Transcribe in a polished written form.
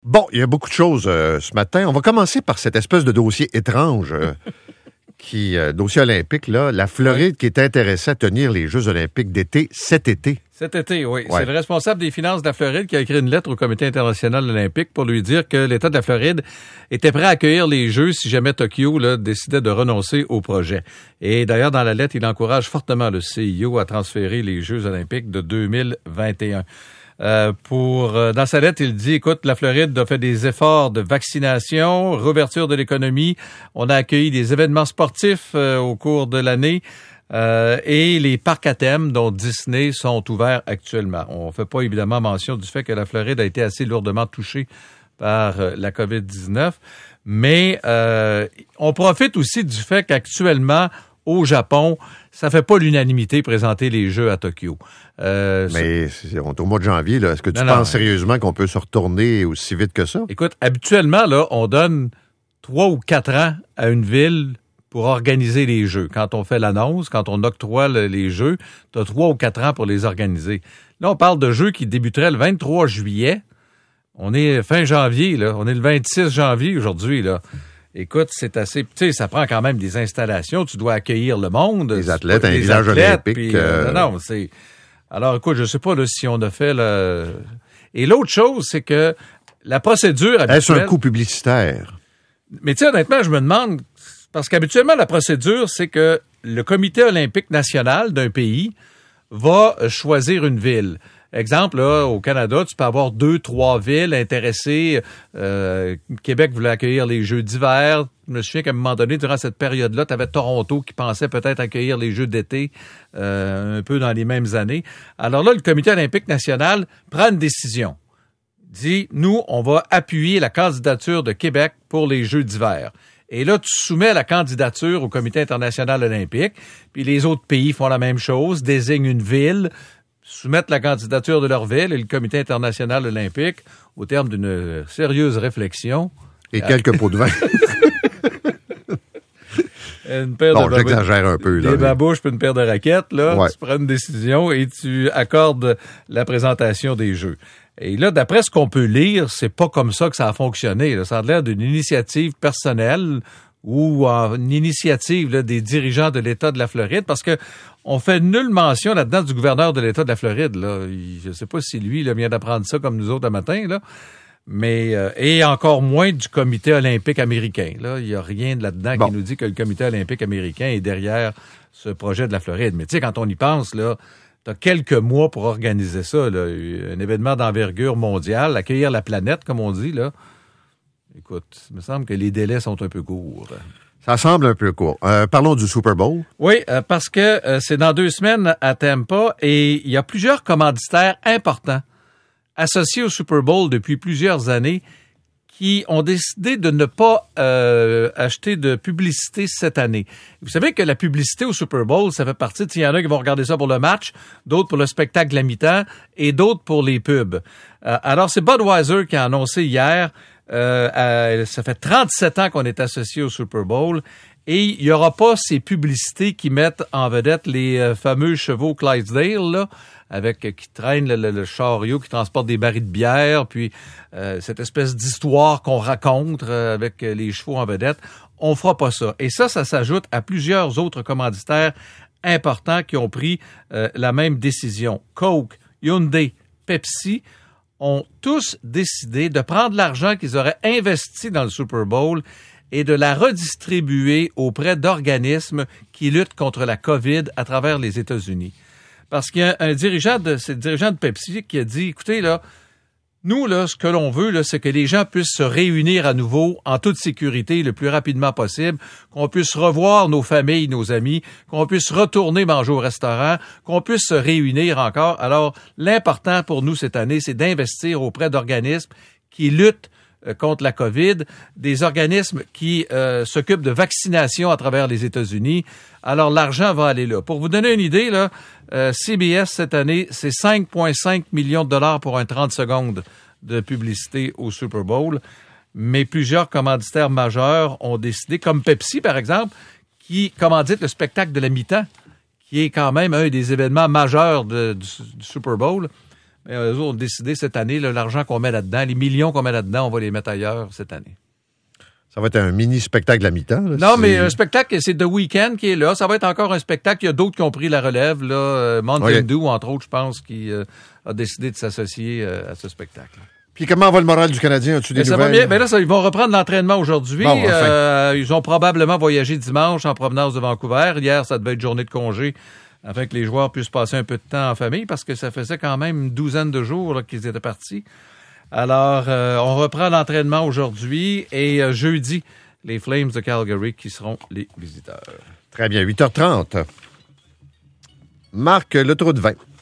Bon, il y a beaucoup de choses ce matin. On va commencer par cette espèce de dossier étrange dossier olympique, là. La Floride qui est intéressée à tenir les Jeux olympiques d'été cet été. Cet été, oui. Ouais. C'est le responsable des finances de la Floride qui a écrit une lettre au Comité international olympique pour lui dire que l'État de la Floride était prêt à accueillir les Jeux si jamais Tokyo décidait de renoncer au projet. Et d'ailleurs, dans la lettre, il encourage fortement le CIO à transférer les Jeux olympiques de 2021. Dans sa lettre, il dit, écoute, la Floride a fait des efforts de vaccination, réouverture de l'économie. On a accueilli des événements sportifs au cours de l'année. Et les parcs à thème, dont Disney, sont ouverts actuellement. On ne fait pas évidemment mention du fait que la Floride a été assez lourdement touchée par la COVID-19, mais on profite aussi du fait qu'actuellement, au Japon, ça fait pas l'unanimité présenter les Jeux à Tokyo. Mais on est au mois de janvier, là. Est-ce que tu penses sérieusement qu'on peut se retourner aussi vite que ça? Écoute, habituellement, là, on donne 3 ou 4 ans à une ville pour organiser les Jeux. Quand on fait l'annonce, quand on octroie les Jeux, tu as 3 ou 4 ans pour les organiser. Là, on parle de Jeux qui débuteraient le 23 juillet. On est fin janvier, là. On est le 26 janvier aujourd'hui, là. Écoute, c'est assez... Tu sais, ça prend quand même des installations. Tu dois accueillir le monde. Les athlètes, un village olympique. Puis, non, c'est... Alors, écoute, je sais pas là, si on a fait le... Et l'autre chose, c'est que la procédure habituelle... Est-ce un coût publicitaire? Mais tu sais, honnêtement, je me demande... Parce qu'habituellement, la procédure, c'est que le Comité olympique national d'un pays va choisir une ville. Exemple, là, au Canada, tu peux avoir 2-3 villes intéressées. Québec voulait accueillir les Jeux d'hiver. Je me souviens qu'à un moment donné, durant cette période-là, tu avais Toronto qui pensait peut-être accueillir les Jeux d'été un peu dans les mêmes années. Alors là, le Comité olympique national prend une décision. Dit, nous, on va appuyer la candidature de Québec pour les Jeux d'hiver. Et là, tu soumets la candidature au Comité international olympique, puis les autres pays font la même chose, désignent une ville, soumettent la candidature de leur ville, et le Comité international olympique, au terme d'une sérieuse réflexion... Et quelques pots de vin. Une paire j'exagère un peu, là. Des babouches puis une paire de raquettes, là. Ouais. Tu prends une décision et tu accordes la présentation des Jeux. Et là, d'après ce qu'on peut lire, c'est pas comme ça que ça a fonctionné, là. Ça a l'air d'une initiative personnelle ou une initiative là, des dirigeants de l'État de la Floride, parce que on fait nulle mention là-dedans du gouverneur de l'État de la Floride, là. Je sais pas si lui, il vient d'apprendre ça comme nous autres un matin, là. Mais et encore moins du Comité olympique américain. Là, il n'y a rien là-dedans qui nous dit que le Comité olympique américain est derrière ce projet de la Floride. Mais tu sais, quand on y pense, là, tu as quelques mois pour organiser ça, là, un événement d'envergure mondiale, accueillir la planète, comme on dit, là. Écoute, il me semble que les délais sont un peu courts. Ça semble un peu court. Parlons du Super Bowl. Oui, parce que c'est dans 2 semaines à Tampa et il y a plusieurs commanditaires importants associés au Super Bowl depuis plusieurs années qui ont décidé de ne pas acheter de publicité cette année. Vous savez que la publicité au Super Bowl, ça fait partie, il y en a qui vont regarder ça pour le match, d'autres pour le spectacle de la mi-temps et d'autres pour les pubs. Alors, c'est Budweiser qui a annoncé hier, ça fait 37 ans qu'on est associé au Super Bowl et il n'y aura pas ces publicités qui mettent en vedette les fameux chevaux Clydesdale, là, qui traînent le chariot qui transporte des barils de bière, puis cette espèce d'histoire qu'on raconte avec les chevaux en vedette. On fera pas ça. Et ça s'ajoute à plusieurs autres commanditaires importants qui ont pris la même décision. Coke, Hyundai, Pepsi ont tous décidé de prendre l'argent qu'ils auraient investi dans le Super Bowl et de la redistribuer auprès d'organismes qui luttent contre la COVID à travers les États-Unis. Parce qu'il y a c'est le dirigeant de Pepsi qui a dit, écoutez, là, nous, là, ce que l'on veut, là, c'est que les gens puissent se réunir à nouveau en toute sécurité le plus rapidement possible, qu'on puisse revoir nos familles, nos amis, qu'on puisse retourner manger au restaurant, qu'on puisse se réunir encore. Alors, l'important pour nous cette année, c'est d'investir auprès d'organismes qui luttent contre la COVID, des organismes qui s'occupent de vaccination à travers les États-Unis. Alors, l'argent va aller là. Pour vous donner une idée, là, CBS, cette année, c'est 5,5 millions de dollars pour un 30 secondes de publicité au Super Bowl. Mais plusieurs commanditaires majeurs ont décidé, comme Pepsi, par exemple, qui commandite le spectacle de la mi-temps, qui est quand même un des événements majeurs du Super Bowl. Mais eux autres ont décidé cette année, là, l'argent qu'on met là-dedans, les millions qu'on met là-dedans, on va les mettre ailleurs cette année. Ça va être un mini-spectacle à mi-temps. Là, non, mais un spectacle, c'est The Weeknd qui est là. Ça va être encore un spectacle. Il y a d'autres qui ont pris la relève. Là, Mountain Dew, entre autres, je pense, qui a décidé de s'associer à ce spectacle. Puis comment va le moral du Canadien? As-tu des nouvelles? Ça va bien. Ben là, ils vont reprendre l'entraînement aujourd'hui. Bon, enfin. Ils ont probablement voyagé dimanche en provenance de Vancouver. Hier, ça devait être journée de congé afin que les joueurs puissent passer un peu de temps en famille parce que ça faisait quand même une douzaine de jours là, qu'ils étaient partis. Alors, on reprend l'entraînement aujourd'hui et jeudi, les Flames de Calgary qui seront les visiteurs. Très bien, 8h30. Marc, le trou de vin.